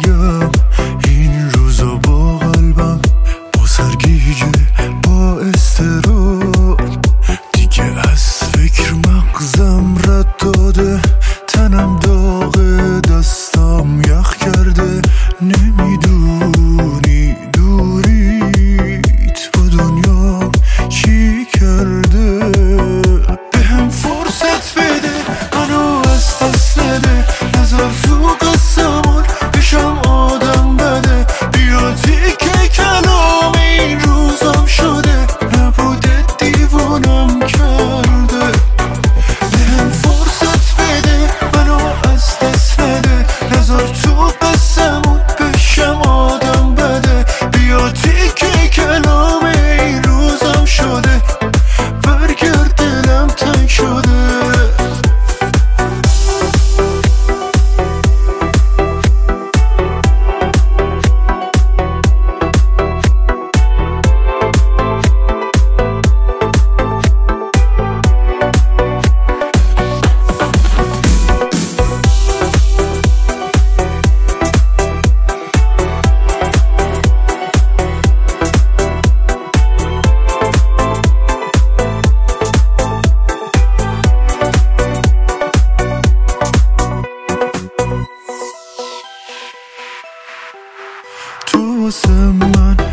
میگم این روزا با قلبم، با سرگیجه، با استراب، دیگه از فکر مغزم رد داده، تنم داغه، دستم یخ کرده. نمیدونی دوریت با دنیا چی کرده. بهم فرصت بده، منو از دست نده، نذار تو قسمون بشم آدم بده. بیا تیکه کلام این روزم شده، نبوده دیوونم کرده. بهم فرصت بده، منو از دست نده، نذار تو قسمون بشم آدم بده. بیا تیکه کلام این روزم شده، برگرد دلم تنگ شده. تو واسه من